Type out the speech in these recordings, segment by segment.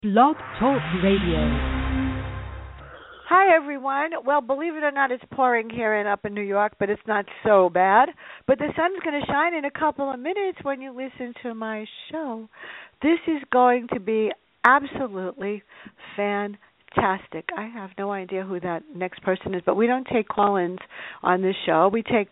Blog Talk Radio. Hi, everyone. Well, believe it or not, it's pouring here up in New York, but it's not so bad. But the sun's going to shine in a couple of minutes when you listen to my show. This is going to be absolutely fantastic. I have no idea who that next person is, but we don't take call-ins on this show. We take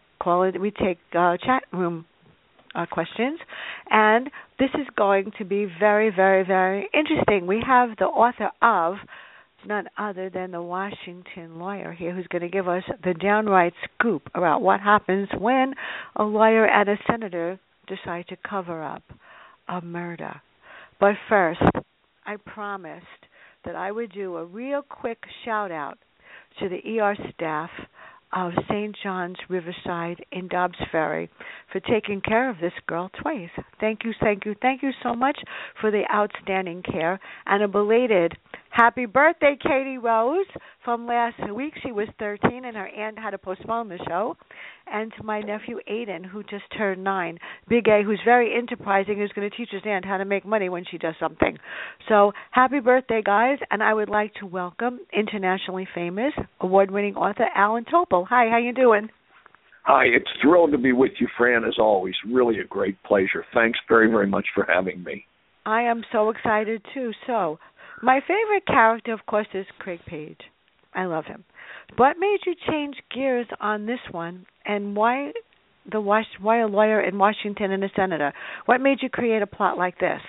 chat room questions, and this is going to be very, very, very interesting. We have the author of none other than the Washington Lawyer here, who's going to give us the downright scoop about what happens when a lawyer and a senator decide to cover up a murder. But first, I promised that I would do a real quick shout-out to the ER staff of St. John's Riverside in Dobbs Ferry for taking care of this girl twice. Thank you, thank you, thank you so much for the outstanding care. And a belated happy birthday, Katie Rose. From last week, she was 13 and her aunt had to postpone the show. And to my nephew Aiden, who just turned 9. Big A, who's very enterprising, who's going to teach his aunt how to make money when she does something. So happy birthday, guys. And I would like to welcome internationally famous, award-winning author Alan Topol. Hi, how you doing? Hi, it's thrilled to be with you, Fran, as always. Really a great pleasure. Thanks very, very much for having me. I am so excited, too. So, my favorite character, of course, is Craig Page. I love him. What made you change gears on this one, and why a lawyer in Washington and a senator? What made you create a plot like this?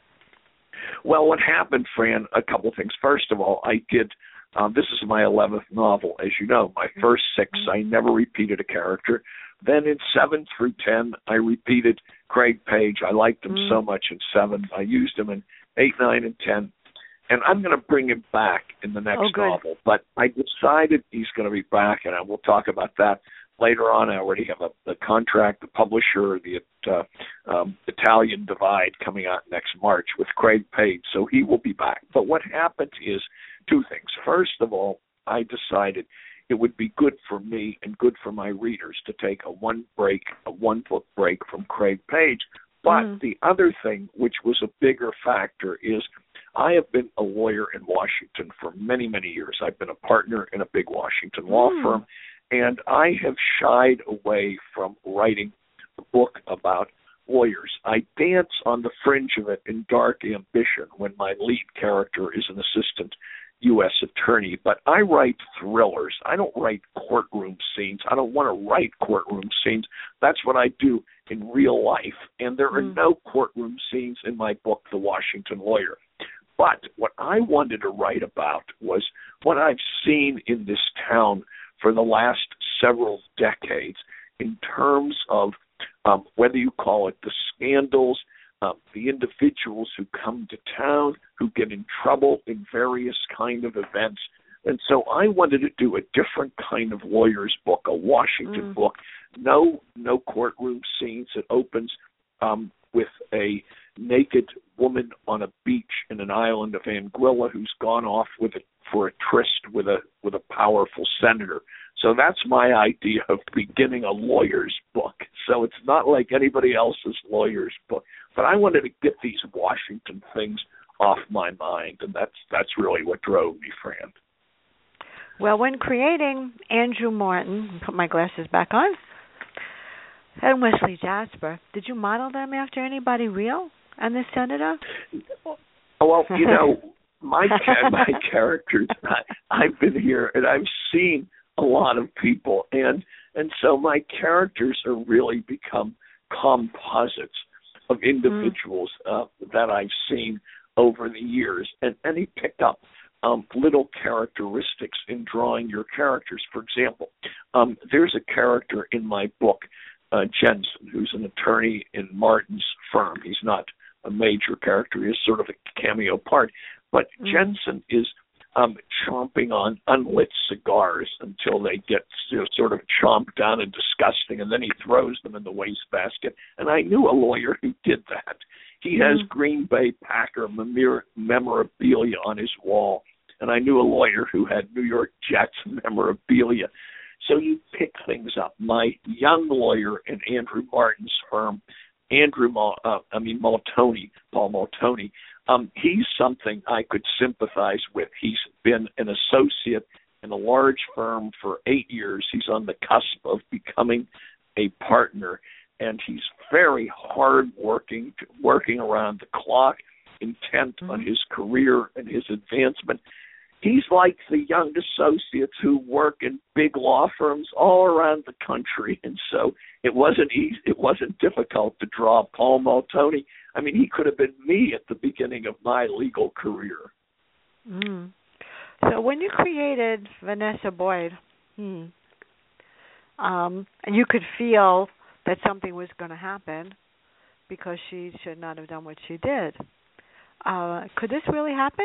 Well, what happened, Fran, a couple things. First of all, I did, this is my 11th novel, as you know. My first 6, I never repeated a character. Then in 7 through 10, I repeated Craig Page. I liked him so much in 7. I used him in 8, 9, and 10. And I'm going to bring him back in the next novel. But I decided he's going to be back, and we'll talk about that later on. I already have the contract, the publisher, the Italian Divide coming out next March with Craig Page, so he will be back. But what happened is 2 things. First of all, I decided it would be good for me and good for my readers to take a one-book break from Craig Page. But the other thing, which was a bigger factor, is I have been a lawyer in Washington for many, many years. I've been a partner in a big Washington law firm, and I have shied away from writing a book about lawyers. I dance on the fringe of it in Dark Ambition when my lead character is an assistant U.S. attorney, but I write thrillers. I don't write courtroom scenes. I don't want to write courtroom scenes. That's what I do in real life, and there are no courtroom scenes in my book, The Washington Lawyer. But what I wanted to write about was what I've seen in this town for the last several decades in terms of whether you call it the scandals, the individuals who come to town, who get in trouble in various kind of events. And so I wanted to do a different kind of lawyer's book, a Washington book. No courtroom scenes. It opens with a naked woman on a beach in an island of Anguilla who's gone off for a tryst with a powerful senator. So that's my idea of beginning a lawyer's book. So it's not like anybody else's lawyer's book, but I wanted to get these Washington things off my mind, and that's really what drove me, Fran. Well, when creating Andrew Martin, put my glasses back on, and Wesley Jasper, did you model them after anybody real and the senator? Well, you know, my characters, I've been here and I've seen a lot of people, and so my characters are really become composites of individuals that I've seen over the years, and he picked up little characteristics in drawing your characters. For example, there's a character in my book, Jensen, who's an attorney in Martin's firm. He's not a major character. He is sort of a cameo part. But Jensen is chomping on unlit cigars until they get sort of chomped down and disgusting, and then he throws them in the wastebasket. And I knew a lawyer who did that. He has Green Bay Packer memorabilia on his wall, and I knew a lawyer who had New York Jets memorabilia. So you pick things up. My young lawyer in Andrew Martin's firm, Paul Maltoni, he's something I could sympathize with. He's been an associate in a large firm for 8 years. He's on the cusp of becoming a partner, and he's very hard-working, working around the clock, intent on his career and his advancement. He's like the young associates who work in big law firms all around the country, and so it wasn't easy. It wasn't difficult to draw Paul Multoney. I mean, he could have been me at the beginning of my legal career. Mm. So when you created Vanessa Boyd, and you could feel that something was going to happen because she should not have done what she did, could this really happen?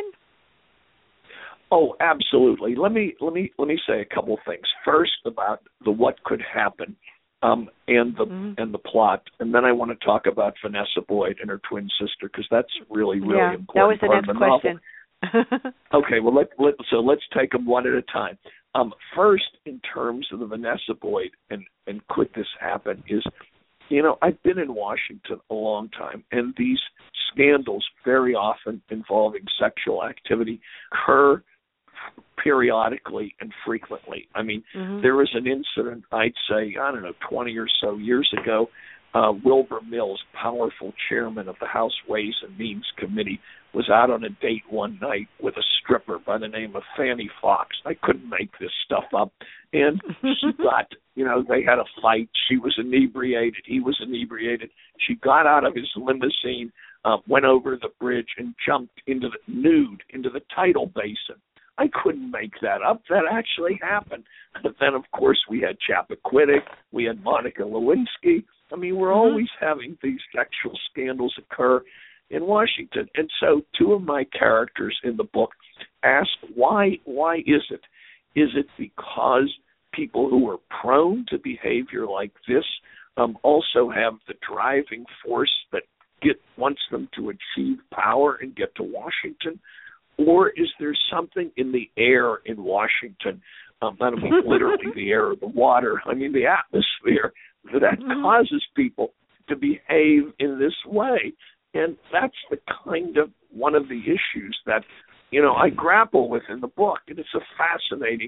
Oh, absolutely. Let me say a couple things. First, about the what could happen, and the plot, and then I want to talk about Vanessa Boyd and her twin sister, because that's really important. That was the next question. Okay, well let's take them one at a time. First, in terms of the Vanessa Boyd and could this happen, is, I've been in Washington a long time, and these scandals, very often involving sexual activity, occur periodically and frequently. I mean, there was an incident, I'd say, 20 or so years ago. Wilbur Mills, powerful chairman of the House Ways and Means Committee, was out on a date one night with a stripper by the name of Fannie Fox. I couldn't make this stuff up. And she got, they had a fight. She was inebriated. He was inebriated. She got out of his limousine, went over the bridge, and jumped into the tidal basin. I couldn't make that up. That actually happened. But then, of course, we had Chappaquiddick. We had Monica Lewinsky. I mean, we're always having these sexual scandals occur in Washington. And so two of my characters in the book ask, why is it? Is it because people who are prone to behavior like this also have the driving force that wants them to achieve power and get to Washington? Or is there something in the air in Washington, I don't mean literally the air or the water, I mean the atmosphere, that causes people to behave in this way? And that's the kind of one of the issues that, I grapple with in the book, and it's a fascinating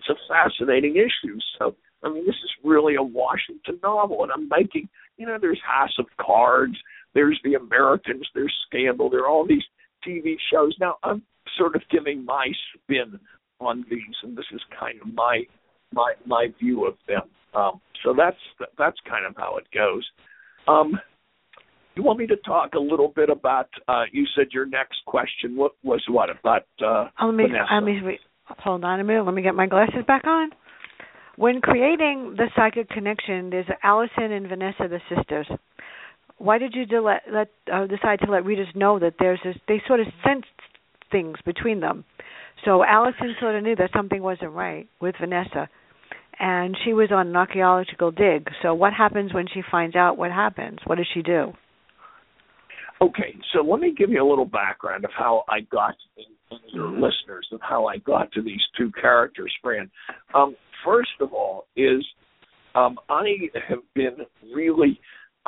issue. So, I mean, this is really a Washington novel, and I'm making, there's House of Cards, there's The Americans, there's Scandal, there are all these TV shows. Now, I'm sort of giving my spin on these, and this is kind of my view of them. So that's kind of how it goes. You want me to talk a little bit about? You said your next question was about Vanessa? Hold on a minute. Let me get my glasses back on. When creating the psychic connection, there's Allison and Vanessa, the sisters. Why did you decide to let readers know that they sort of sensed things between them? So Allison sort of knew that something wasn't right with Vanessa, and she was on an archaeological dig. So what happens when she finds out what happens? What does she do? Okay, so let me give you a little background of how I got to your listeners, of how I got to these two characters, Fran. First of all, I have been really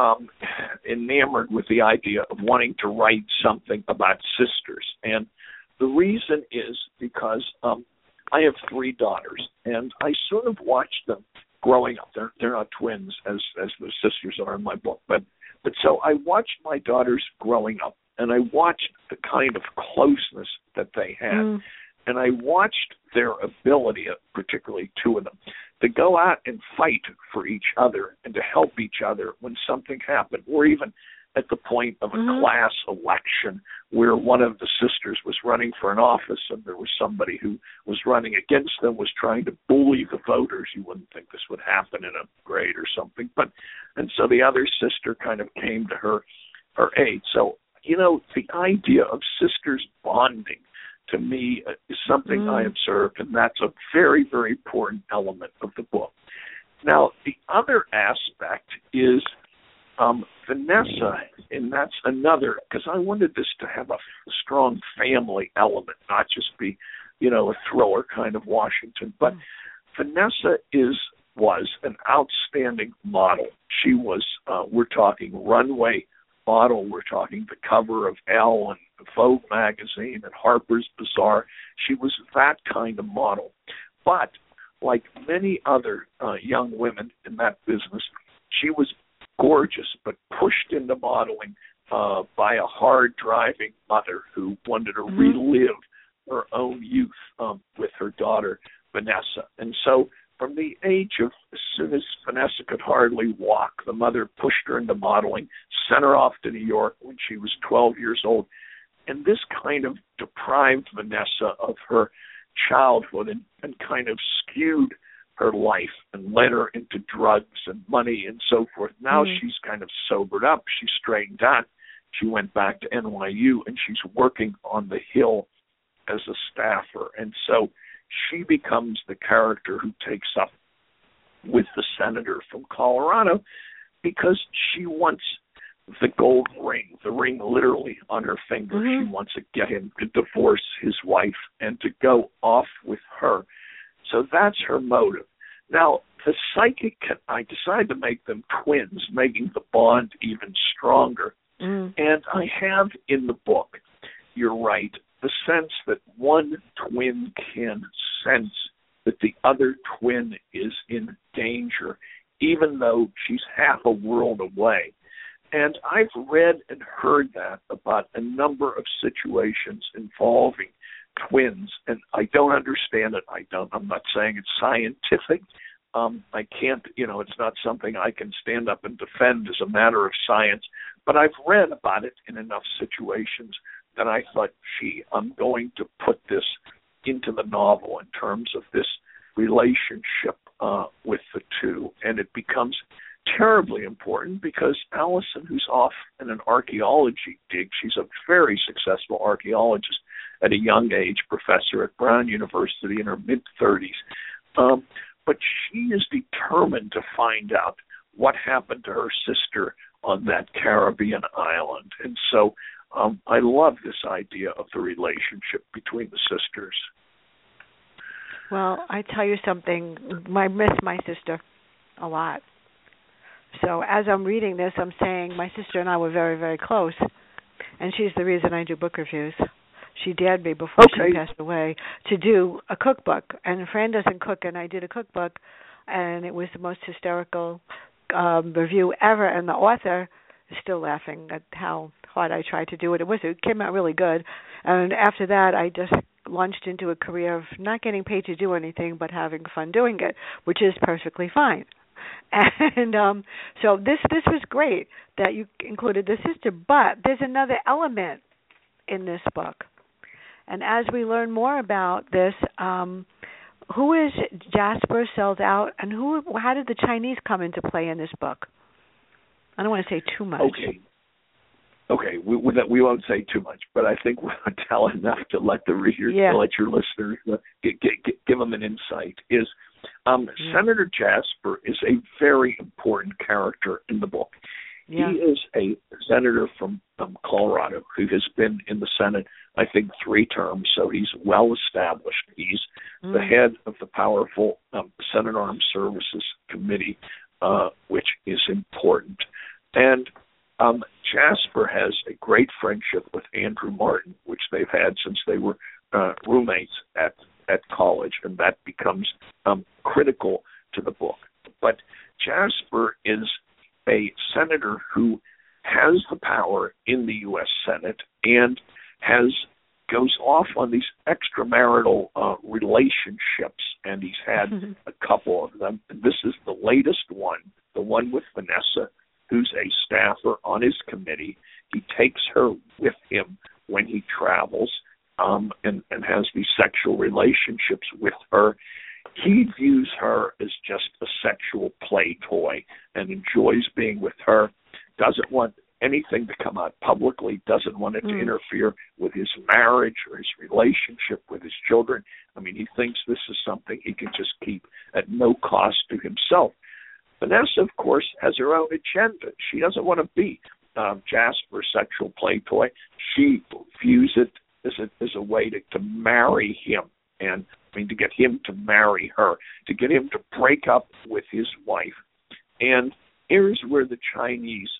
enamored with the idea of wanting to write something about sisters. And the reason is because I have three daughters, and I sort of watched them growing up. They're not twins as the sisters are in my book, but so I watched my daughters growing up, and I watched the kind of closeness that they had. And I watched their ability, particularly two of them, to go out and fight for each other and to help each other when something happened, or even at the point of a class election where one of the sisters was running for an office and there was somebody who was running against them, was trying to bully the voters. You wouldn't think this would happen in a grade or something. And so the other sister kind of came to her aid. So, the idea of sisters bonding, to me, is something I observed, and that's a very, very important element of the book. Now, the other aspect is Vanessa, and that's another, because I wanted this to have a strong family element, not just be, a thriller kind of Washington. But Vanessa was an outstanding model. She was, we're talking runway model. We're talking the cover of Elle and Vogue magazine and Harper's Bazaar. She was that kind of model. But like many other young women in that business, she was gorgeous, but pushed into modeling by a hard-driving mother who wanted to relive her own youth with her daughter, Vanessa. And so from the age of, as soon as Vanessa could hardly walk, the mother pushed her into modeling, sent her off to New York when she was 12 years old. And this kind of deprived Vanessa of her childhood and kind of skewed her life and led her into drugs and money and so forth. Now she's kind of sobered up. She straightened out. She went back to NYU, and she's working on the Hill as a staffer. And so she becomes the character who takes up with the senator from Colorado because she wants the gold ring, the ring literally on her finger. She wants to get him to divorce his wife and to go off with her. So that's her motive. Now, the psychic, I decided to make them twins, making the bond even stronger. And I have in the book, you're right, the sense that one twin can sense that the other twin is in danger, even though she's half a world away. And I've read and heard that about a number of situations involving twins, and I don't understand it. I'm not saying it's scientific. I can't, it's not something I can stand up and defend as a matter of science, but I've read about it in enough situations that I thought, I'm going to put this into the novel in terms of this relationship with the two. And it becomes terribly important because Allison, who's off in an archaeology dig, she's a very successful archaeologist at a young age, professor at Brown University in her mid-30s. But she is determined to find out what happened to her sister on that Caribbean island. And so I love this idea of the relationship between the sisters. Well, I tell you something, I miss my sister a lot. So as I'm reading this, I'm saying my sister and I were very, very close, and she's the reason I do book reviews. She dared me before she passed away to do a cookbook, and Fran doesn't cook, and I did a cookbook, and it was the most hysterical review ever, and the author is still laughing at how hard I tried to do it. It came out really good, and after that, I just launched into a career of not getting paid to do anything, but having fun doing it, which is perfectly fine. And so this was great that you included the sister, but there's another element in this book. And as we learn more about this, who is Jasper Sells Out, and how did the Chinese come into play in this book? I don't want to say too much. Okay. We won't say too much, but I think we'll tell enough to let the readers, to let your listeners give them an insight. Senator Jasper is a very important character in the book. Yeah. He is a senator from Colorado who has been in the Senate, I think, 3 terms, so he's well established. He's the head of the powerful Senate Armed Services Committee, which is important. And Jasper has a great friendship with Andrew Martin, which they've had since they were roommates at college, and that becomes critical to the book. But Jasper is a senator who has the power in the U.S. Senate and goes off on these extramarital relationships, and he's had a couple of them. And this is the latest one, the one with Vanessa, who's a staffer on his committee. He takes her with him when he travels and has these sexual relationships with her. He views her as just a sexual play toy and enjoys being with her, doesn't want anything to come out publicly, doesn't want it to interfere with his marriage or his relationship with his children. I mean, he thinks this is something he can just keep at no cost to himself. Vanessa, of course, has her own agenda. She doesn't want to be Jasper's sexual play toy. She views it as a way to marry him, and to get him to marry her, to get him to break up with his wife. And here's where the Chinese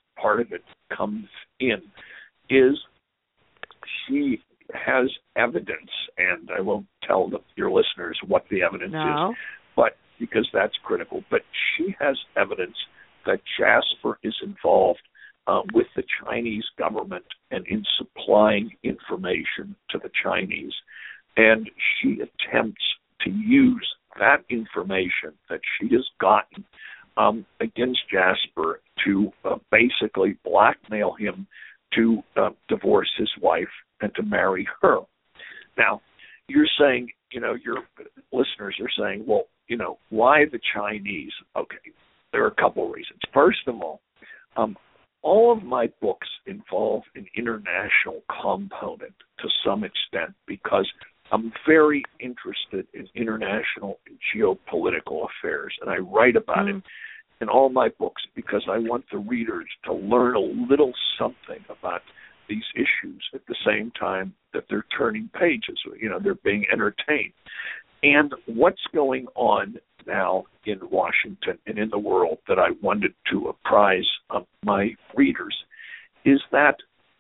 part of it comes in is she has evidence, and I won't tell your listeners what the evidence is, but because that's critical. But she has evidence that Jasper is involved with the Chinese government and in supplying information to the Chinese. And she attempts to use that information that she has gotten against Jasper to basically blackmail him to divorce his wife and to marry her. Now, you're saying, your listeners are saying, well, why the Chinese? Okay, there are a couple of reasons. First of all of my books involve an international component to some extent because I'm very interested in international and geopolitical affairs, and I write about it in all my books because I want the readers to learn a little something about these issues at the same time that they're turning pages. They're being entertained. And what's going on now in Washington and in the world that I wanted to apprise my readers is that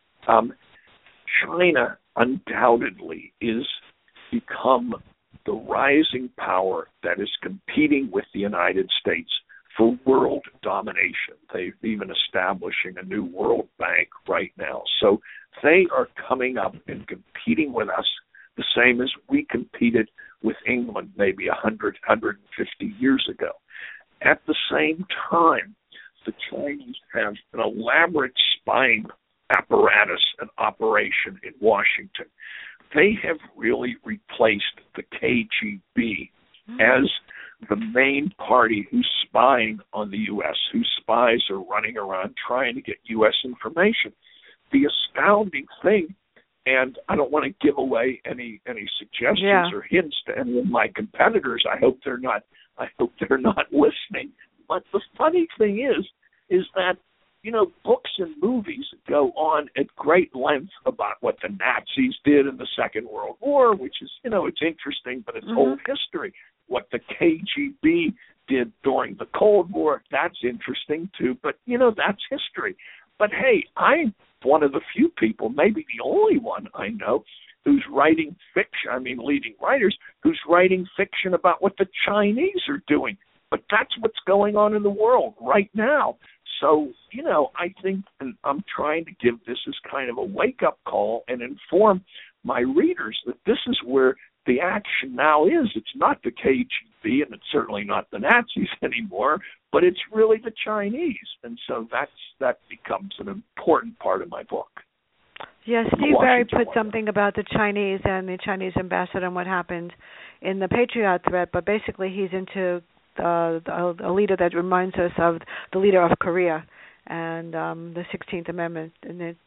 China undoubtedly is become the rising power that is competing with the United States for world domination. They're even establishing a new World Bank right now. So they are coming up and competing with us the same as we competed with England maybe 100, 150 years ago. At the same time, the Chinese have an elaborate spying apparatus and operation in Washington. They have really replaced the KGB as the main party who's spying on the U.S., whose spies are running around trying to get U.S. information. The astounding thing, and I don't want to give away any suggestions or hints to any of my competitors. I hope they're not listening. But the funny thing is that books and movies go on at great length about what the Nazis did in the Second World War, which is it's interesting, but it's old history. What the KGB did during the Cold War, that's interesting too, but that's history. But hey, I'm one of the few people, maybe the only one I know, who's writing fiction, leading writers, who's writing fiction about what the Chinese are doing. But that's what's going on in the world right now. So, I think, and I'm trying to give this as kind of a wake-up call and inform my readers that this is where the action now is. It's not the KGB, and it's certainly not the Nazis anymore, but it's really the Chinese. And so that becomes an important part of my book. Yes, Steve Berry put something about the Chinese and the Chinese ambassador and what happened in the Patriot thread, but basically he's into a leader that reminds us of the leader of Korea and the 16th Amendment. And it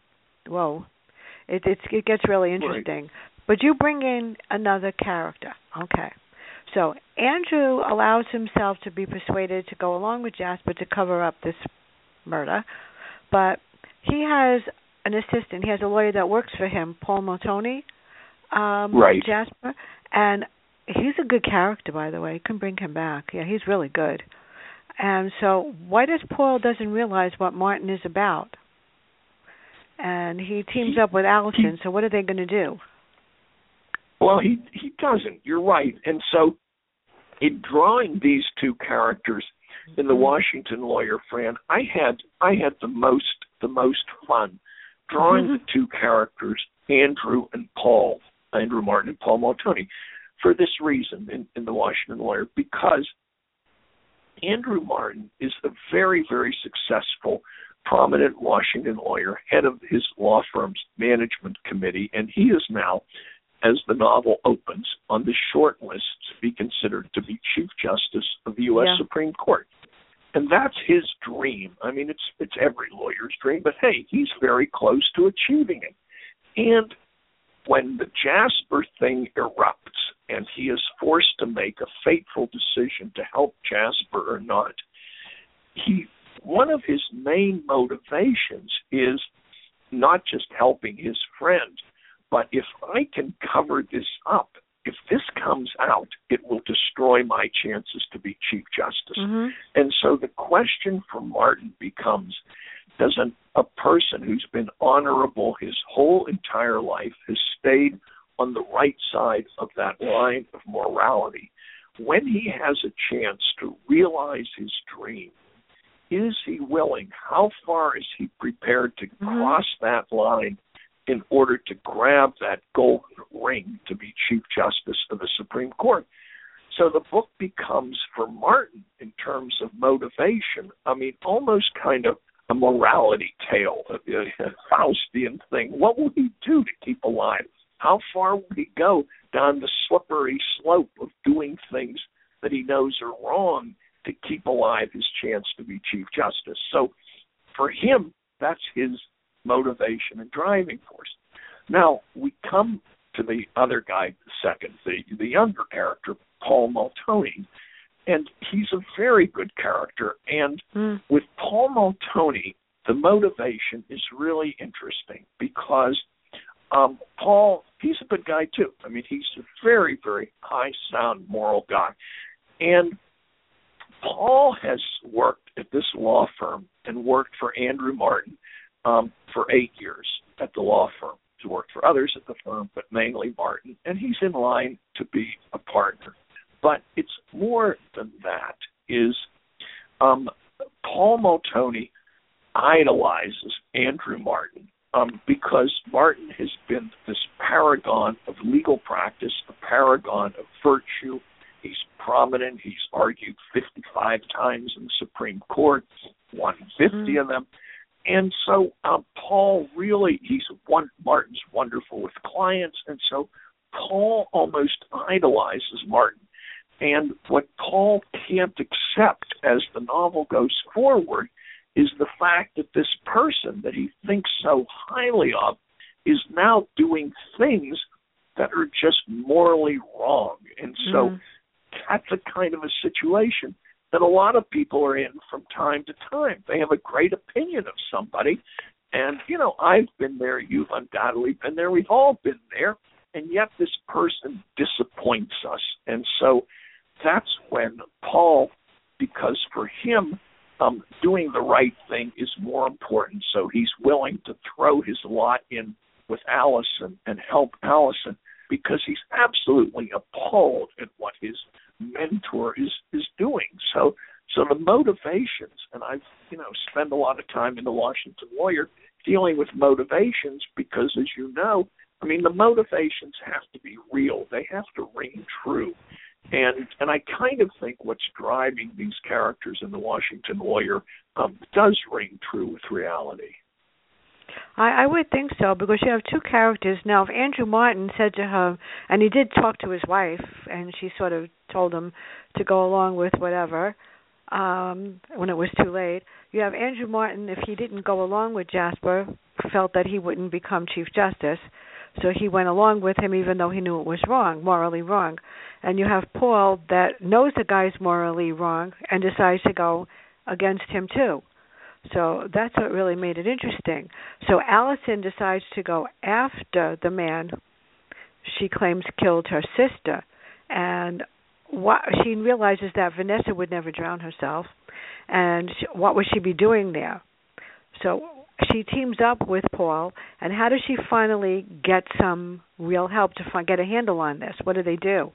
gets really interesting. Right. But you bring in another character. Okay. So Andrew allows himself to be persuaded to go along with Jasper to cover up this murder, but he has an assistant. He has a lawyer that works for him, Paul Montoni, right. Jasper, and he's a good character, by the way. You can bring him back. Yeah, he's really good. And so why does Paul doesn't realize what Martin is about? And he teams up with Allison, so what are they going to do? Well, he doesn't. You're right. And so in drawing these two characters in The Washington Lawyer, Fran, I had the most fun drawing the two characters, Andrew Martin and Paul Montoni, for this reason in The Washington Lawyer, because Andrew Martin is a very, very successful, prominent Washington lawyer, head of his law firm's management committee, and he is now, as the novel opens, on the short list to be considered to be Chief Justice of the U.S. Supreme Court. And that's his dream. It's every lawyer's dream, but hey, he's very close to achieving it. And when the Jasper thing erupts and he is forced to make a fateful decision to help Jasper or not, one of his main motivations is not just helping his friend, but if I can cover this up, if this comes out, it will destroy my chances to be Chief Justice. And so the question for Martin becomes, does a person who's been honorable his whole entire life, has stayed on the right side of that line of morality, when he has a chance to realize his dream, is he willing? How far is he prepared to cross that line in order to grab that golden ring to be Chief Justice of the Supreme Court? So the book becomes, for Martin, in terms of motivation, almost kind of a morality tale, a Faustian thing. What will he do to keep alive? How far will he go down the slippery slope of doing things that he knows are wrong to keep alive his chance to be Chief Justice? So for him, that's his motivation and driving force. Now, we come to the other guy second, the younger character, Paul Multoney, and he's a very good character. And with Paul Multoney, the motivation is really interesting because Paul, he's a good guy too. He's a very, very high, sound, moral guy. And Paul has worked at this law firm and worked for Andrew Martin for 8 years at the law firm. He's worked for others at the firm, but mainly Martin, and he's in line to be a partner. But it's more than that, is Paul Multoney idolizes Andrew Martin because Martin has been this paragon of legal practice, a paragon of virtue. He's prominent. He's argued 55 times in the Supreme Court, won 50 of them. And so Paul really, Martin's wonderful with clients, and so Paul almost idolizes Martin. And what Paul can't accept as the novel goes forward is the fact that this person that he thinks so highly of is now doing things that are just morally wrong. And so that's a kind of a situation that a lot of people are in from time to time. They have a great opinion of somebody, and, I've been there, you've undoubtedly been there, we've all been there, and yet this person disappoints us. And so that's when Paul, because for him, doing the right thing is more important, so he's willing to throw his lot in with Allison and help Allison because he's absolutely appalled at what his mentor is doing. So the motivations, and I've spent a lot of time in the Washington Lawyer dealing with motivations because, as you know, the motivations have to be real. They have to ring true. And I kind of think what's driving these characters in the Washington Lawyer does ring true with reality. I would think so, because you have two characters. Now, if Andrew Martin said to her, and he did talk to his wife, and she sort of told him to go along with whatever when it was too late, you have Andrew Martin, if he didn't go along with Jasper, felt that he wouldn't become Chief Justice. So he went along with him even though he knew it was wrong, morally wrong. And you have Paul that knows the guy's morally wrong and decides to go against him too. So that's what really made it interesting. So Allison decides to go after the man she claims killed her sister. And she realizes that Vanessa would never drown herself. And what would she be doing there? So she teams up with Paul, and how does she finally get some real help to get a handle on this? What do they do?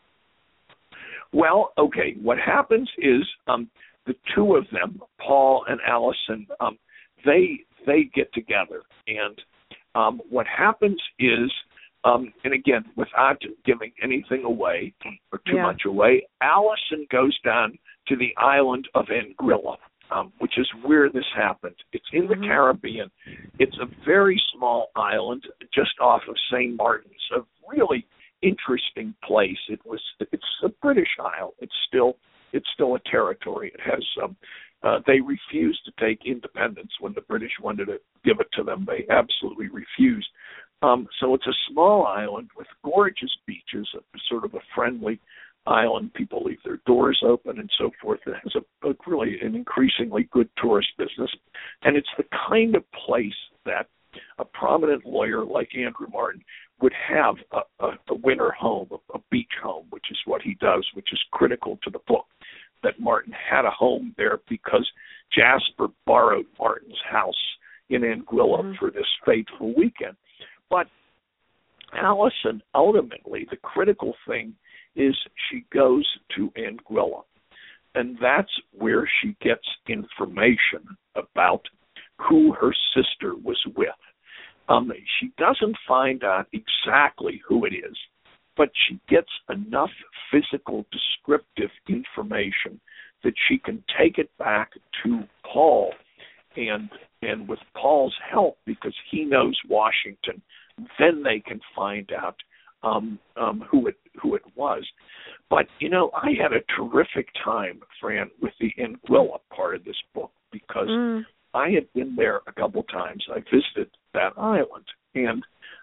Well, okay, what happens is the two of them, Paul and Allison, they get together, and what happens is, and again, without giving anything away or too much away, Allison goes down to the island of Anguilla, which is where this happened. It's in the Caribbean. It's a very small island just off of St. Martin's, a really interesting place. It's a British isle. It's still a territory. It has they refused to take independence when the British wanted to give it to them. They absolutely refused. So it's a small island with gorgeous beaches, sort of a friendly island. People leave their doors open and so forth. It has a really an increasingly good tourist business. And it's the kind of place that a prominent lawyer like Andrew Martin would have a winter home, a beach home, which is what he does, which is critical to the book, that Martin had a home there because Jasper borrowed Martin's house in Anguilla for this fateful weekend. But Allison, ultimately, the critical thing is she goes to Anguilla, and that's where she gets information about who her sister was with. She doesn't find out exactly who it is, but she gets enough physical descriptive information that she can take it back to Paul, and with Paul's help, because he knows Washington, then they can find out who it was. But, you know, I had a terrific time, Fran, with the Anguilla part of this book, because I had been there a couple times. I visited that island. And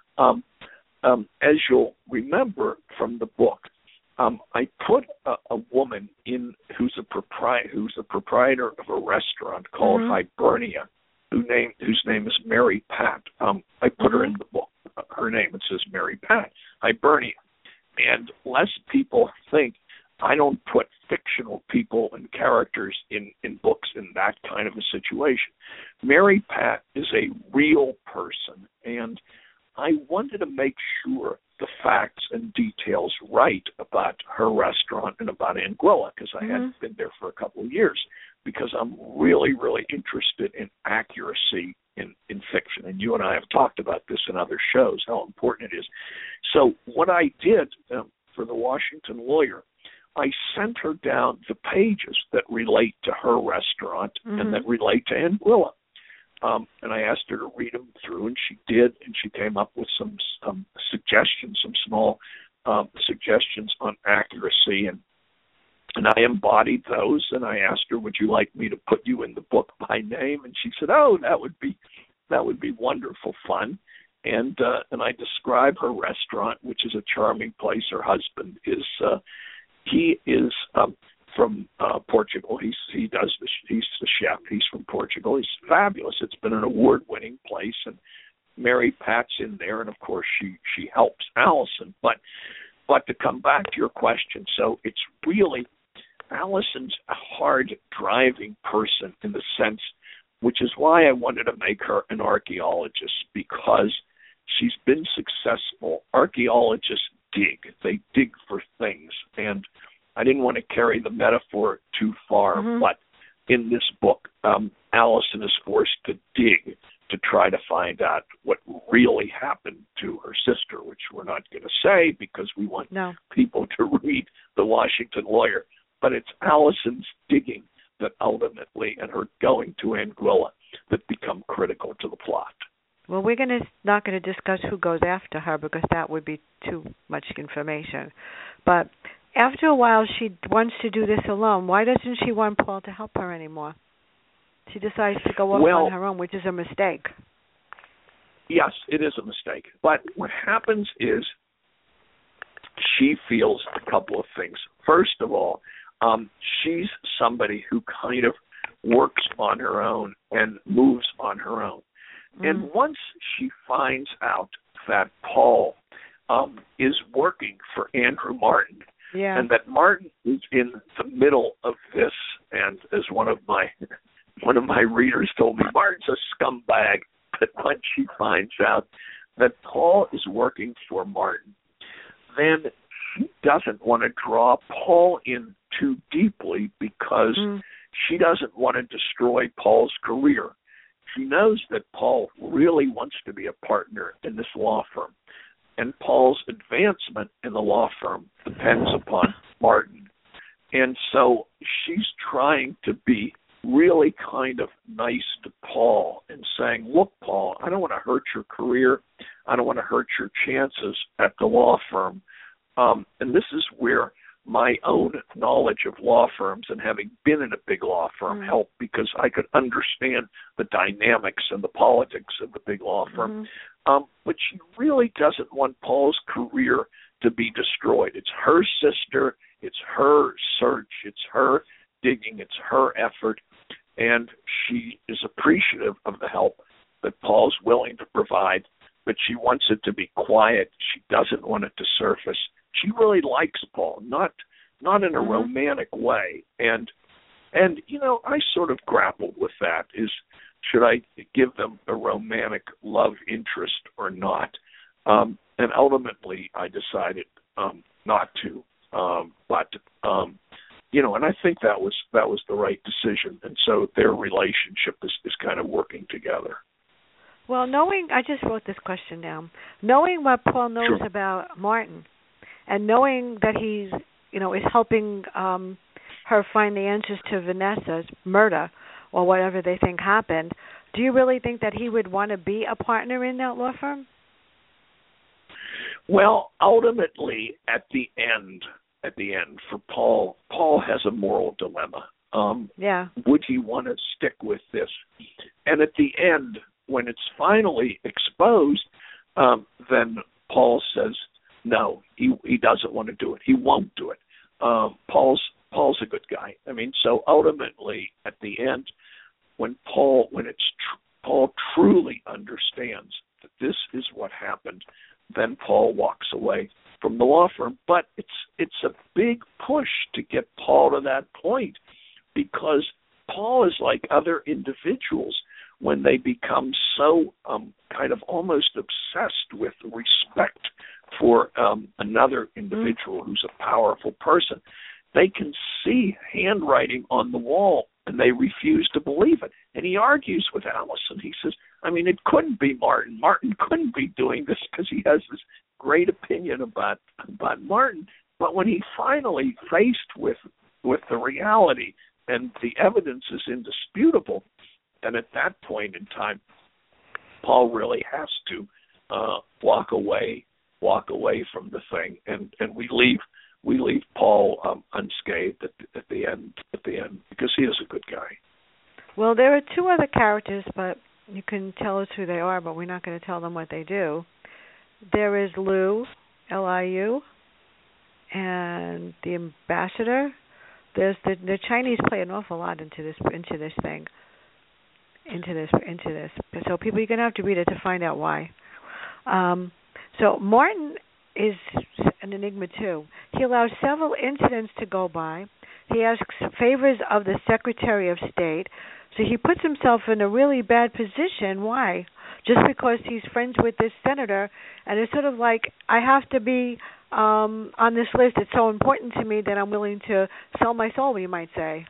as you'll remember from the book, I put a woman in who's a proprietor of a restaurant called Hibernia, whose name is Mary Pat. I put her in the book. Her name, it says Mary Pat, Hibernia. And lest people think I don't put fictional people and characters in books in that kind of a situation. Mary Pat is a real person, and I wanted to make sure the facts and details right about her restaurant and about Anguilla, because I hadn't been there for a couple of years, because I'm really, really interested in accuracy in fiction. And you and I have talked about this in other shows, how important it is. So what I did for the Washington Lawyer, I sent her down the pages that relate to her restaurant and that relate to Anguilla. And I asked her to read them through, and she did, and she came up with some suggestions, some small suggestions on accuracy, and I embodied those, and I asked her, would you like me to put you in the book by name? And she said, oh, that would be wonderful fun. And I describe her restaurant, which is a charming place. Her husband is from Portugal. He's the chef. He's from Portugal. He's fabulous. It's been an award-winning place, and Mary Pat's in there, and of course she helps Allison. But to come back to your question, so it's really Allison's a hard driving person in the sense, which is why I wanted to make her an archaeologist, because she's been successful. Archaeologists dig. They dig for things, and I didn't want to carry the metaphor too far, but in this book, Allison is forced to dig to try to find out what really happened to her sister, which we're not going to say because we want people to read The Washington Lawyer. But it's Allison's digging that ultimately, and her going to Anguilla, that become critical to the plot. Well, we're not going to discuss who goes after her because that would be too much information. But after a while, she wants to do this alone. Why doesn't she want Paul to help her anymore? She decides to go off on her own, which is a mistake. Yes, it is a mistake. But what happens is she feels a couple of things. First of all, she's somebody who kind of works on her own and moves on her own. And once she finds out that Paul is working for Andrew Martin, and that Martin is in the middle of this, and as one of my readers told me, Martin's a scumbag. But once she finds out that Paul is working for Martin, then she doesn't want to draw Paul in too deeply because she doesn't want to destroy Paul's career. She knows that Paul really wants to be a partner in this law firm, and Paul's advancement in the law firm depends upon Martin. And so she's trying to be really kind of nice to Paul and saying, look, Paul, I don't want to hurt your career. I don't want to hurt your chances at the law firm. And this is where my own knowledge of law firms and having been in a big law firm helped, because I could understand the dynamics and the politics of the big law firm. But she really doesn't want Paul's career to be destroyed. It's her sister. It's her search. It's her digging. It's her effort. And she is appreciative of the help that Paul's willing to provide, but she wants it to be quiet. She doesn't want it to surface. She really likes Paul, not in a romantic way. And you know, I sort of grappled with that. Is should I give them a romantic love interest or not? And ultimately, I decided not to. But and I think that was the right decision. And so their relationship is kind of working together. Well, I just wrote this question down. Knowing what Paul knows Sure. about Martin, and knowing that he's, is helping her find the answers to Vanessa's murder or whatever they think happened, do you really think that he would want to be a partner in that law firm? Well, ultimately, at the end, for Paul has a moral dilemma. Yeah. Would he want to stick with this? And at the end, when it's finally exposed, then Paul says no, he doesn't want to do it. He won't do it. Paul's a good guy. I mean, so ultimately, at the end, when Paul truly understands that this is what happened, then Paul walks away from the law firm. But it's a big push to get Paul to that point, because Paul is like other individuals when they become so kind of almost obsessed with respect for another individual who's a powerful person. They can see handwriting on the wall, and they refuse to believe it. And he argues with Allison. He says, I mean, it couldn't be Martin. Martin couldn't be doing this because he has this great opinion about Martin. But when he's finally faced with the reality and the evidence is indisputable, and at that point in time, Paul really has to walk away from the thing, and we leave Paul unscathed at the end because he is a good guy. Well, there are two other characters, but you can tell us who they are, but we're not going to tell them what they do. There is Liu, Liu, and the ambassador. There's the Chinese play an awful lot into this thing. So people, you're going to have to read it to find out why. So Martin is an enigma too. He allows several incidents to go by. He asks favors of the Secretary of State. So he puts himself in a really bad position. Why? Just because he's friends with this senator, and it's sort of like, I have to be on this list. It's so important to me that I'm willing to sell my soul, you might say.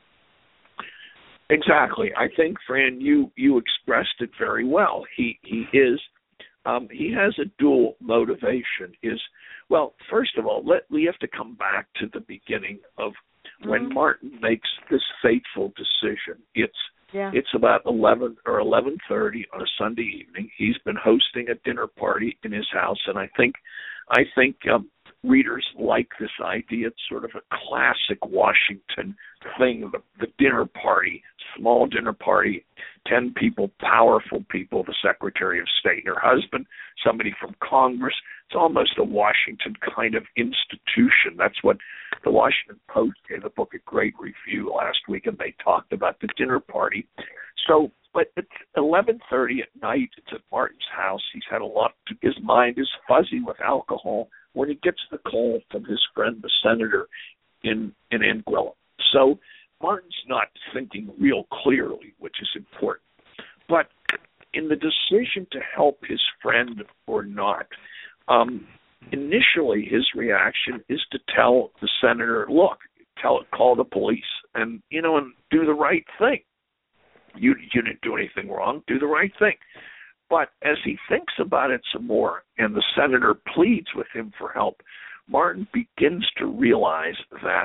Exactly. I think, Fran, you expressed it very well. He has a dual motivation. Well, first of all, we have to come back to the beginning of when Martin makes this fateful decision. It's about 11 or 11:30 on a Sunday evening. He's been hosting a dinner party in his house, and I think readers like this idea. It's sort of a classic Washington thing, the dinner party, small dinner party, 10 people, powerful people, the Secretary of State and her husband, somebody from Congress. It's almost a Washington kind of institution. That's what the Washington Post gave the book a great review last week, and they talked about the dinner party. So, but it's 11:30 at night. It's at Martin's house. He's had a lot. His mind is fuzzy with alcohol when he gets the call from his friend, the senator in Anguilla. So Martin's not thinking real clearly, which is important. But in the decision to help his friend or not, initially his reaction is to tell the senator, look, call the police and do the right thing. You didn't do anything wrong. Do the right thing. But as he thinks about it some more and the senator pleads with him for help, Martin begins to realize that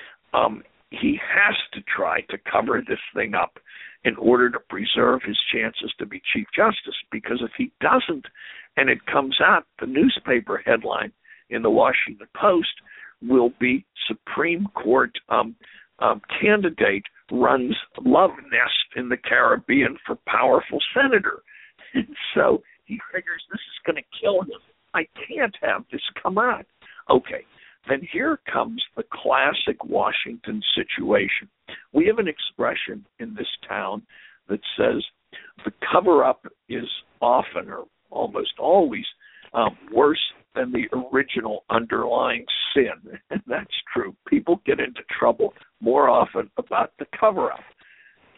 he has to try to cover this thing up in order to preserve his chances to be Chief Justice. Because if he doesn't, and it comes out, the newspaper headline in the Washington Post will be Supreme Court candidate runs love nest in the Caribbean for powerful senator. And so he figures this is going to kill him. I can't have this come out. Okay, then here comes the classic Washington situation. We have an expression in this town that says the cover-up is often or almost always worse than the original underlying sin. And that's true. People get into trouble more often about the cover-up.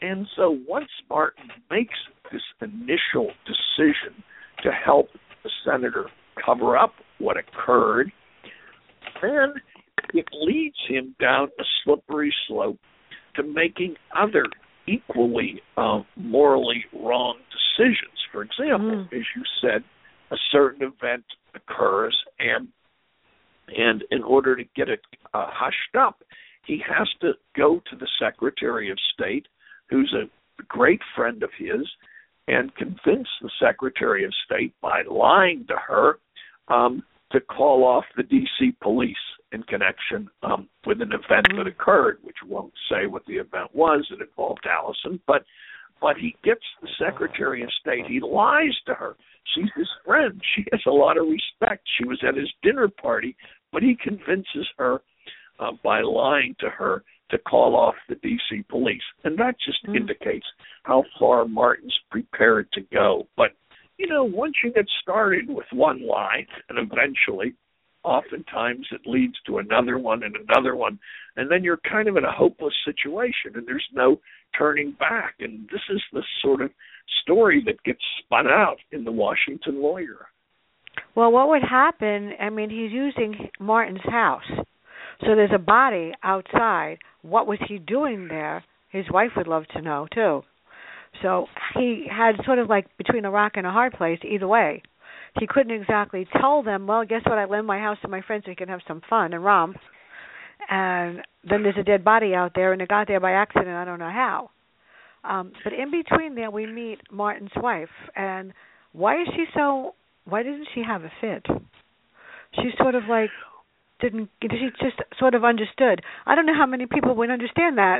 And so once Martin makes this initial decision to help the senator cover up what occurred, then it leads him down a slippery slope to making other equally morally wrong decisions. For example, as you said, a certain event occurs, and in order to get it hushed up, he has to go to the Secretary of State, who's a great friend of his, and convince the Secretary of State by lying to her to call off the D.C. police in connection with an event that occurred, which won't say what the event was. It involved Allison, but he gets the Secretary of State. He lies to her. She's his friend. She has a lot of respect. She was at his dinner party, but he convinces her by lying to her to call off the D.C. police. And that just indicates how far Martin's prepared to go. But, once you get started with one lie, and eventually, oftentimes it leads to another one, and then you're kind of in a hopeless situation, and there's no turning back. And this is the sort of story that gets spun out in The Washington Lawyer. Well, what would happen, he's using Martin's house. So there's a body outside. What was he doing there? His wife would love to know, too. So he had sort of like between a rock and a hard place either way. He couldn't exactly tell them, well, guess what, I lend my house to my friends so we can have some fun and romp. And then there's a dead body out there, and it got there by accident. I don't know how. But in between there, we meet Martin's wife. And why didn't she have a fit? She sort of like she just sort of understood. I don't know how many people would understand that.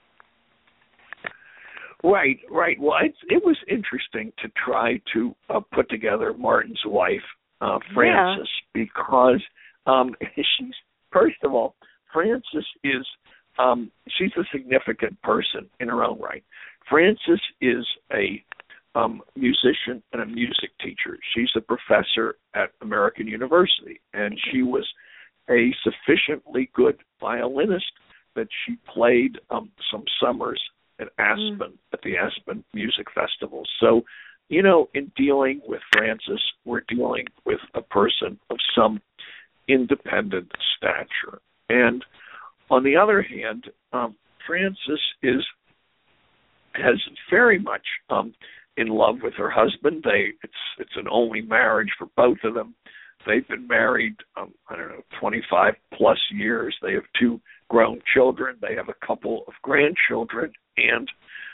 Right. Well, it was interesting to try to put together Martin's wife, Frances, because she's, first of all, Frances is, she's a significant person in her own right. Frances is a musician and a music teacher. She's a professor at American University, and she was a sufficiently good violinist that she played some summers at Aspen, at the Aspen Music Festival. So, in dealing with Frances, we're dealing with a person of some independent stature. And on the other hand, Frances has very much in love with her husband. It's an only marriage for both of them. They've been married, 25 plus years. They have 2 grown children. They have a couple of grandchildren. And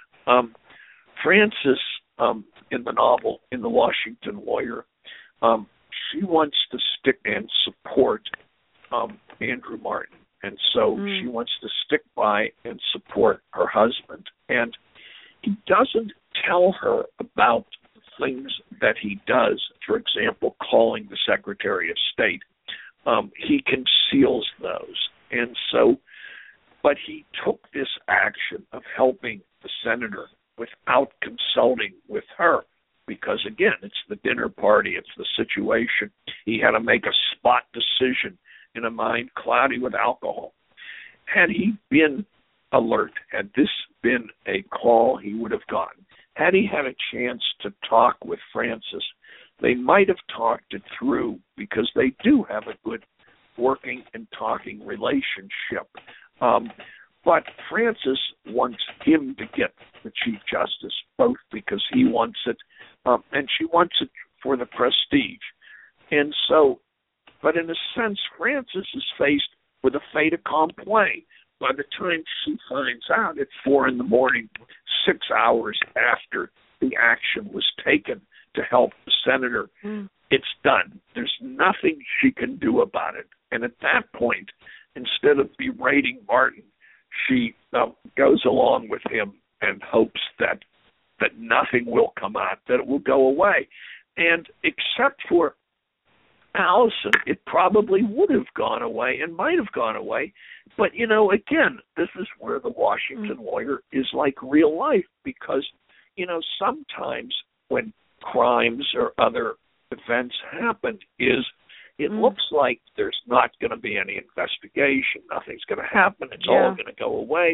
Frances, in the novel, in The Washington Lawyer, she wants to stick and support Andrew Martin. And so she wants to stick by and support her husband. And he doesn't tell her about things that he does, for example, calling the Secretary of State. He conceals those. And so, but he took this action of helping the senator without consulting with her, because, again, it's the dinner party, it's the situation. He had to make a spot decision in a mind cloudy with alcohol. Had he been alert, had this been a call he would have gotten, had he had a chance to talk with Frances, they might have talked it through, because they do have a good working and talking relationship. But Frances wants him to get the Chief Justice, both because he wants it and she wants it for the prestige. And so, but in a sense, Frances is faced with a fait accompli. By the time she finds out at 4 a.m, 6 hours after the action was taken to help the senator, it's done. There's nothing she can do about it. And at that point, instead of berating Martin, she goes along with him and hopes that nothing will come out, that it will go away. And except for Allison, it probably would have gone away and might have gone away. But, again, this is where The Washington Lawyer is like real life, because, sometimes when crimes or other events happen, it looks like there's not going to be any investigation, nothing's going to happen, it's all going to go away.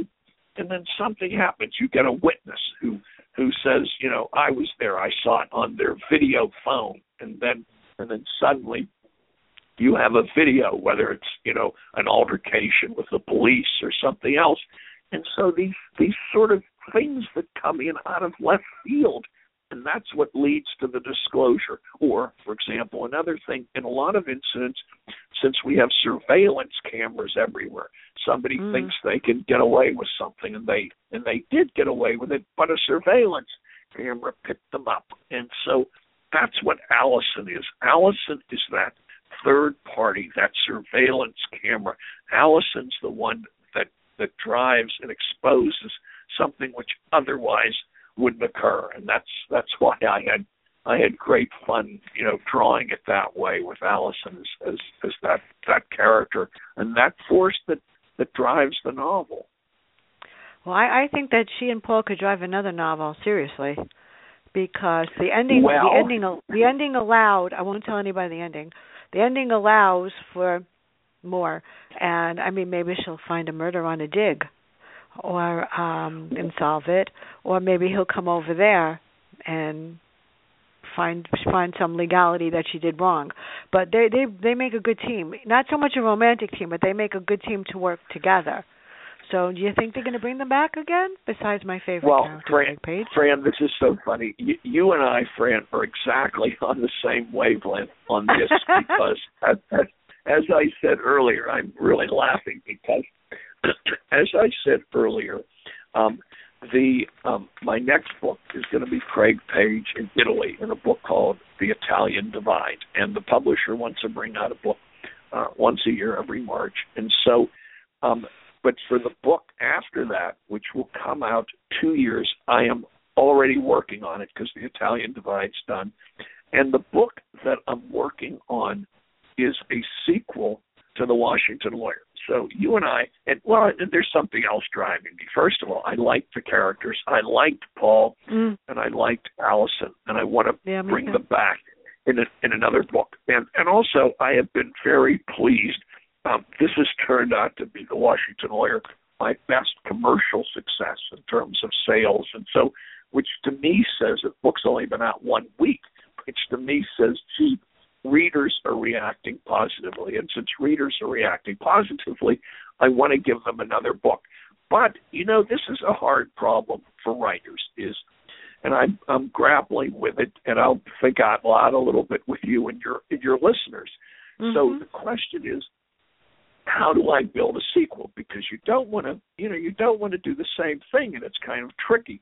and then something happens. You get a witness who says, I was there, I saw it on their video phone, and then suddenly you have a video, whether it's an altercation with the police or something else, and so these sort of things that come in out of left field. And that's what leads to the disclosure. Or, for example, another thing, in a lot of incidents, since we have surveillance cameras everywhere, somebody thinks they can get away with something, and they did get away with it, but a surveillance camera picked them up. And so that's what Allison is. Allison is that third party, that surveillance camera. Allison's the one that drives and exposes something which otherwise wouldn't occur, and that's why I had great fun, drawing it that way with Allison as that character and that force that drives the novel. Well, I think that she and Paul could drive another novel, seriously, because the ending allowed. I won't tell anybody the ending. The ending allows for more, and I mean, maybe she'll find a murder on a dig, or and solve it, or maybe he'll come over there and find some legality that she did wrong. But they make a good team. Not so much a romantic team, but they make a good team to work together. So do you think they're going to bring them back again? Besides my favorite character, Craig Page. Fran, this is so funny. You and I, Fran, are exactly on the same wavelength on this because, as I said earlier, I'm really laughing because, as I said earlier, my next book is going to be Craig Page in Italy in a book called The Italian Divide, and the publisher wants to bring out a book once a year every March. And so, but for the book after that, which will come out 2 years, I am already working on it because The Italian Divide's done. And the book that I'm working on is a sequel to The Washington Lawyer. So you and I, and there's something else driving me. First of all, I liked the characters. I liked Paul, and I liked Allison, and I want to bring them back in another book. And also, I have been very pleased. This has turned out to be The Washington Lawyer, my best commercial success in terms of sales, and so, which to me says the book's only been out 1 week, which to me says, gee, readers are reacting positively. And since readers are reacting positively, I want to give them another book. But, this is a hard problem for writers, and I'm grappling with it, and I'll think out loud a little bit with you and your listeners. Mm-hmm. So the question is, how do I build a sequel? Because you don't want to do the same thing, and it's kind of tricky.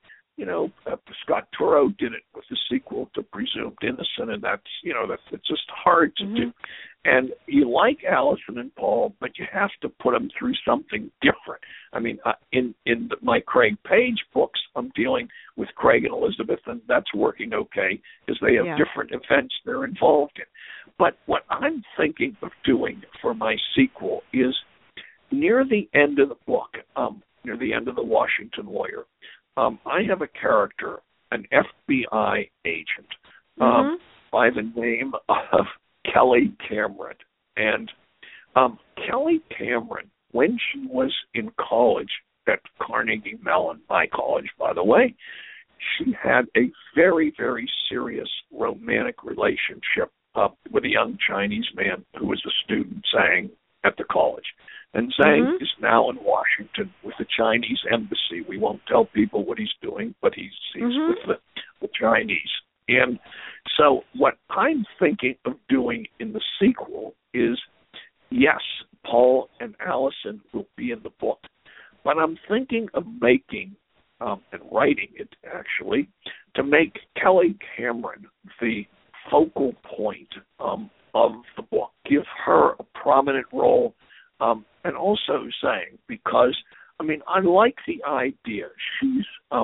Scott Turow did it with the sequel to Presumed Innocent, and that's just hard to do. And you like Allison and Paul, but you have to put them through something different. I mean, in my Craig Page books, I'm dealing with Craig and Elizabeth, and that's working okay because they have different events they're involved in. But what I'm thinking of doing for my sequel is near the end of the book, near the end of The Washington Lawyer, I have a character, an FBI agent, by the name of Kelly Cameron. And Kelly Cameron, when she was in college at Carnegie Mellon, my college, by the way, she had a very, very serious romantic relationship with a young Chinese man who was a student, Zhang, at the college. And Zhang is now in Washington with the Chinese embassy. We won't tell people what he's doing, but he's with the Chinese. And so what I'm thinking of doing in the sequel is, yes, Paul and Allison will be in the book, but I'm thinking of making and writing it, actually, to make Kelly Cameron the focal point of the book, give her a prominent role, and also Zhang, because, I mean, I like the idea. She's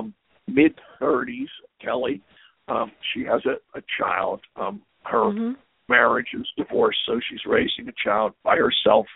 mid-30s, Kelly. She has a child. Her marriage is divorced, so she's raising a child by herself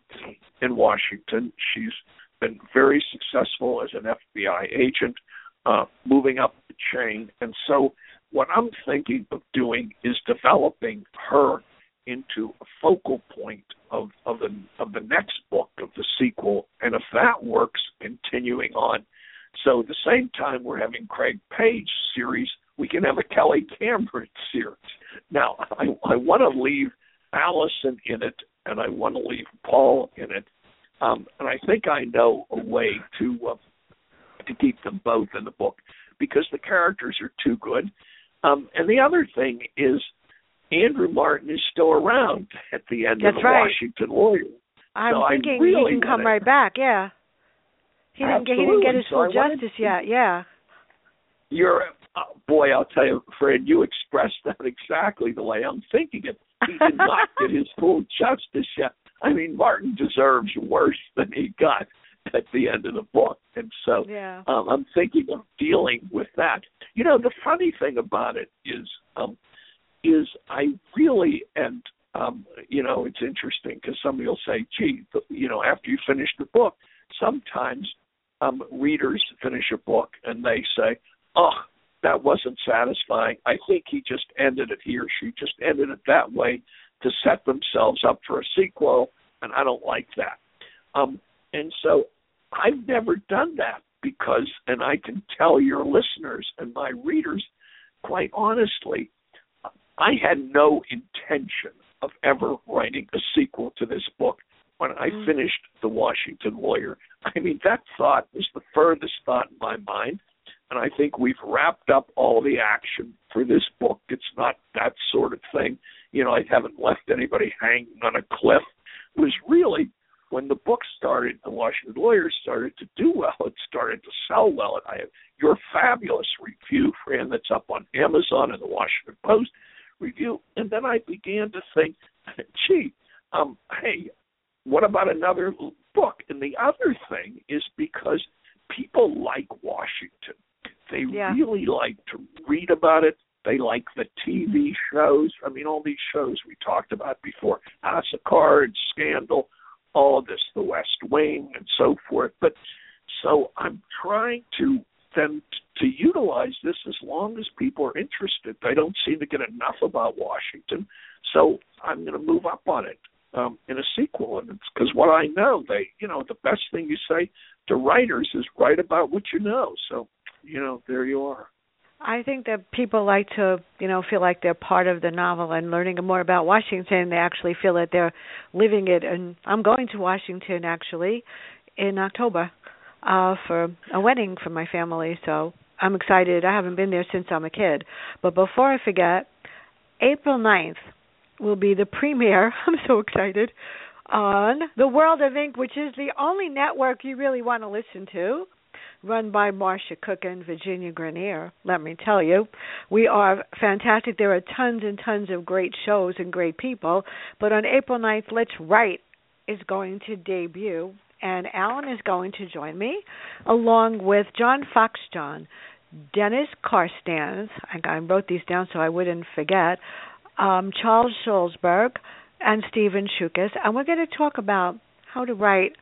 in Washington. She's been very successful as an FBI agent, moving up the chain. And so what I'm thinking of doing is developing her into a focal point of the next book, of the sequel, and if that works, continuing on. So at the same time we're having Craig Page series, we can have a Kelly Cameron series. Now, I want to leave Allison in it, and I want to leave Paul in it, and I think I know a way to keep them both in the book because the characters are too good. And the other thing is Andrew Martin is still around at the end of the Washington Lawyer. I'm so thinking really he can come right back, yeah. He didn't get his full justice yet, yeah. You're, boy, I'll tell you, Fred, you expressed that exactly the way I'm thinking it. He did not get his full justice yet. I mean, Martin deserves worse than he got at the end of the book. And so I'm thinking of dealing with that. You know, the funny thing about it is I really, and, you know, it's interesting because somebody will say, gee, you know, after you finish the book, sometimes readers finish a book and they say, oh, that wasn't satisfying. I think he just ended it, he or she just ended it that way to set themselves up for a sequel, and I don't like that. And so I've never done that because, and I can tell your listeners and my readers, quite honestly, I had no intention of ever writing a sequel to this book when I finished The Washington Lawyer. I mean, that thought was the furthest thought in my mind, and I think we've wrapped up all the action for this book. It's not that sort of thing. You know, I haven't left anybody hanging on a cliff. It was really, when the book started, The Washington Lawyer started to do well, it started to sell well. And I have your fabulous review, Fran, that's up on Amazon and the Washington Post review. And then I began to think, gee, hey, what about another book? And the other thing is because people like Washington. They really like to read about it. They like the TV shows. I mean, all these shows we talked about before, House of Cards, Scandal, all of this, The West Wing, and so forth. But so I'm trying to then to utilize this as long as people are interested. They don't seem to get enough about Washington, so I'm going to move up on it in a sequel. And it's because what I know, the best thing you say to writers is write about what you know. So, there you are. I think that people like to, feel like they're part of the novel and learning more about Washington. They actually feel that they're living it. And I'm going to Washington, actually, in October for a wedding for my family. So I'm excited. I haven't been there since I'm a kid. But before I forget, April 9th will be the premiere. I'm so excited. On The World of Ink, which is the only network you really want to listen to, run by Marcia Cook and Virginia Grenier. Let me tell you, we are fantastic. There are tons and tons of great shows and great people. But on April 9th, Let's Write is going to debut, and Alan is going to join me, along with John Foxjohn, Dennis Carstens, I wrote these down so I wouldn't forget, Charles Schulzberg, and Stephen Shukas, and we're going to talk about how to write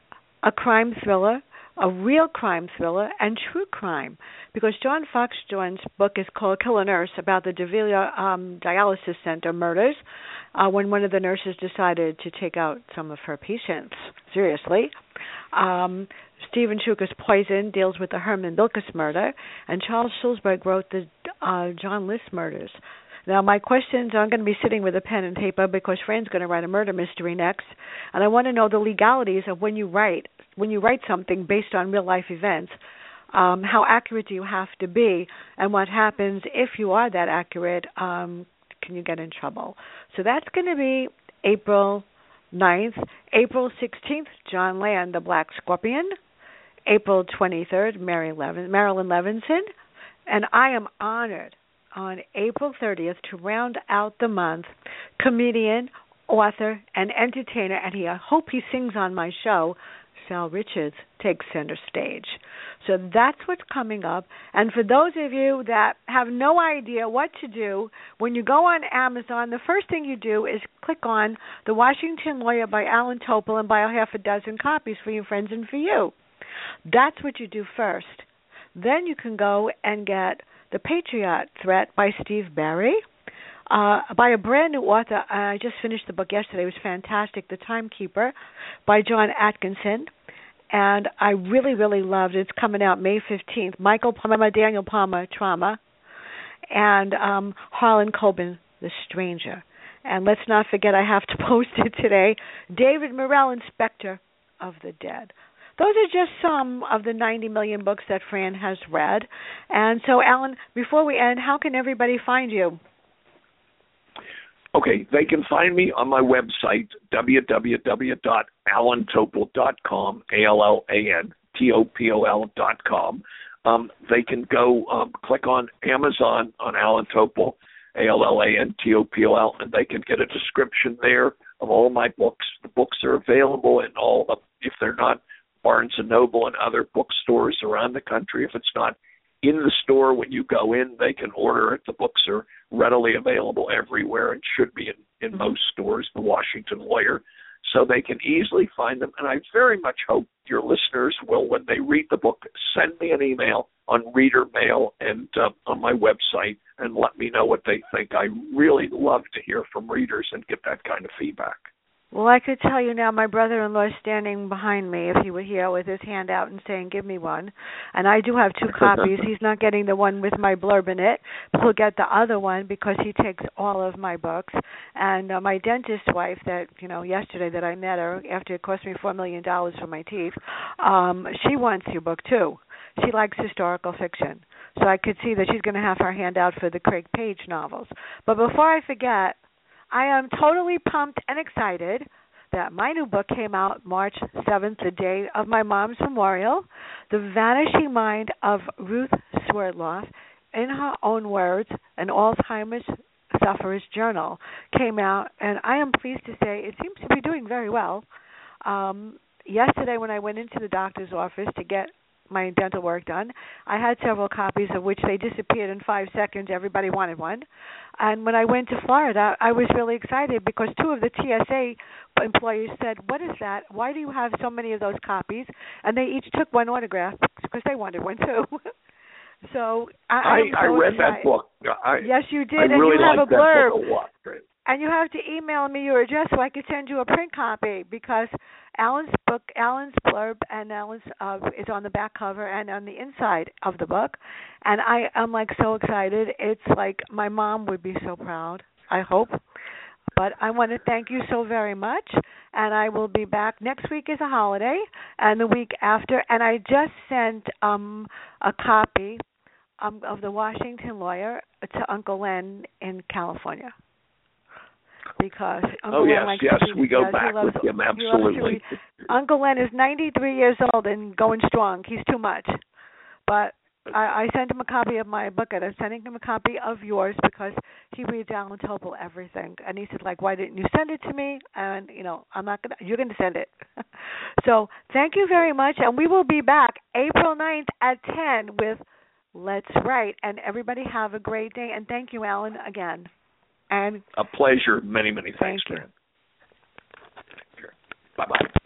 a crime thriller, a real crime thriller, and true crime. Because John Foxjohn's book is called Kill a Nurse, about the Davila Dialysis Center murders, when one of the nurses decided to take out some of her patients. Seriously. Stephen Shukas' Poison deals with the Herman Bilkis murder, and Charles Schulzberg wrote the John List murders. Now, my questions, I'm going to be sitting with a pen and paper because Fran's going to write a murder mystery next, and I want to know the legalities of when you write something based on real-life events, how accurate do you have to be, and what happens if you are that accurate, can you get in trouble? So that's going to be April 9th. April 16th, John Land, The Black Scorpion. April 23rd, Marilyn Levinson. And I am honored on April 30th to round out the month, comedian, author, and entertainer, and I hope he sings on my show, Sal Richards takes center stage. So that's what's coming up. And for those of you that have no idea what to do, when you go on Amazon, the first thing you do is click on The Washington Lawyer by Alan Topol and buy a half a dozen copies for your friends and for you. That's what you do first. Then you can go and get The Patriot Threat by Steve Barry, by a brand new author. I just finished the book yesterday. It was fantastic. The Timekeeper by John Atkinson. and I really, really loved it. It's coming out May 15th. Michael Palmer, Daniel Palmer, Trauma, and Harlan Coben, The Stranger. And let's not forget, I have to post it today, David Morrell, Inspector of the Dead. Those are just some of the 90 million books that Fran has read. And so, Alan, before we end, how can everybody find you? Okay, they can find me on my website, www.alantopol.com, ALLANTOPOL.com. They can go click on Amazon on Alan Topol, ALLANTOPOL, and they can get a description there of all my books. The books are available in all of, if they're not Barnes & Noble and other bookstores around the country. If it's not in the store when you go in, they can order it. The books are readily available everywhere and should be in most stores, the Washington Lawyer, so they can easily find them. And I very much hope your listeners will, when they read the book, send me an email on Reader Mail and on my website and let me know what they think. I really love to hear from readers and get that kind of feedback. Well, I could tell you now, my brother-in-law is standing behind me, if he were here, with his hand out and saying, give me one. And I do have 2 copies. He's not getting the one with my blurb in it, but he'll get the other one because he takes all of my books. And my dentist wife that, yesterday that I met her, after it cost me $4 million for my teeth, she wants your book, too. She likes historical fiction. So I could see that she's going to have her hand out for the Craig Page novels. But before I forget, I am totally pumped and excited that my new book came out March 7th, the day of my mom's memorial, The Vanishing Mind of Ruth Swerdloff, in her own words, an Alzheimer's sufferer's journal, came out, and I am pleased to say it seems to be doing very well. Yesterday when I went into the doctor's office to get my dental work done, I had several copies of which they disappeared in 5 seconds. Everybody wanted one. And when I went to Florida, I was really excited because 2 of the TSA employees said, what is that? Why do you have so many of those copies? And they each took one autograph because they wanted one too. So I read excited. that book. Yes, you did. I and really you have liked a blurb. That book a lot. And you have to email me your address so I could send you a print copy because Alan's blurb and Alan's is on the back cover and on the inside of the book. And I'm so excited. It's like my mom would be so proud, I hope. But I want to thank you so very much. And I will be back. Next week is a holiday and the week after. And I just sent a copy of The Washington Lawyer to Uncle Len in California. Because Uncle Len likes to we go back with him, absolutely. Uncle Len is 93 years old and going strong. He's too much. But I sent him a copy of my book, and I'm sending him a copy of yours because he reads Alan Topol everything. And he said, why didn't you send it to me? And, I'm not going to, you're going to send it. So thank you very much. And we will be back April 9th at 10 with Let's Write. And everybody have a great day. And thank you, Alan, again. And a pleasure. Many, many thanks, Thank man. Bye-bye.